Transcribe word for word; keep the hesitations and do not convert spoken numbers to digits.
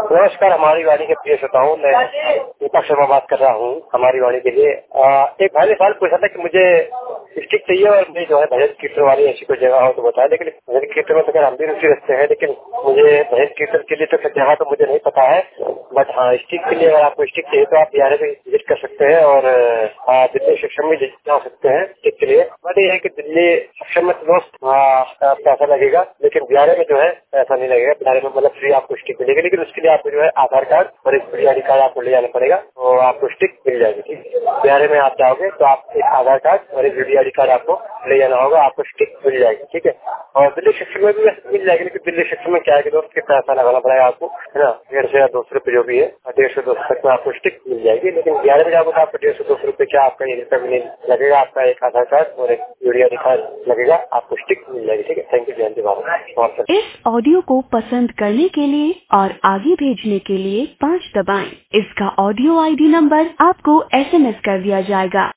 नमस्कार, हमारी वाणी के प्रिय श्रोताओं, मैं दीपक शर्मा बात कर रहा हूँ हमारी वाणी के लिए। आ, एक भाई ने सवाल पूछा था कि मुझे स्टिक चाहिए और मुझे जो है भजन कीर्तन वाली ऐसी कोई जगह हो तो बताया। लेकिन भजन कीर्तन में तो खैर हम भी रुचि रखते हैं, लेकिन मुझे भजन कीर्तन के लिए तो जगह तो मुझे नहीं पता है। बट हाँ, स्टिक के लिए अगर आपको स्टिक चाहिए तो आप बिहार में विजिट कर सकते हैं और दिल्ली सक्षम में जा सकते हैं स्टिक के लिए। बट ये है कि दिल्ली सक्षम में तो दोस्त पैसा लगेगा, लेकिन बिहार में जो है पैसा नहीं लगेगा। बिहार में मतलब फ्री आपको स्टिक मिलेगी, लेकिन उसके लिए आपको जो है आधार कार्ड और एक आई डी कार्ड आपको ले जाना पड़ेगा, तो आपको स्टिक मिल जाएगी। ठीक है, बिहार में आप जाओगे तो आप एक आधार कार्ड और एक आई डी कार्ड आपको ले जाना होगा, आपको स्टिक मिल जाएगी। ठीक है, और दिल्ली सेक्शन में भी मिल जाएगी, लेकिन दिल्ली सेक्शन में क्या है कि दोस्त के पैसा लगाना पड़ेगा आपको, है ना, डेढ़ सौ या दो सौ रुपये जो भी है, डेढ़ सौ दो सौ तक में आपको स्टिक मिल जाएगी। लेकिन बिहार में जाओगे तो आपको डेढ़ सौ दो सौ रुपये क्या आपका एक रुपया भी नहीं लगेगा, आपका एक आधार कार्ड और एक आई डी कार्ड लगेगा, आपको स्टिक मिल जाएगी। ठीक है, थैंक यू जयंती बाबू। इस ऑडियो को पसंद करने के लिए और आगे भेजने के लिए पाँच दबाएं। इसका ऑडियो आई डी नंबर आपको एस एम एस कर दिया जाएगा।